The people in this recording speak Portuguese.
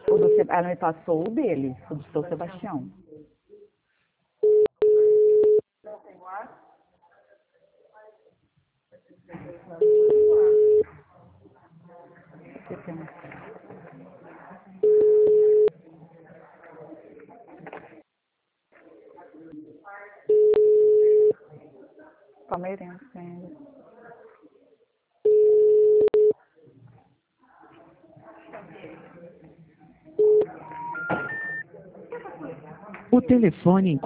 Ela me passou o dele, o do seu Sebastião. Você tem. Palmeirense ainda. O telefone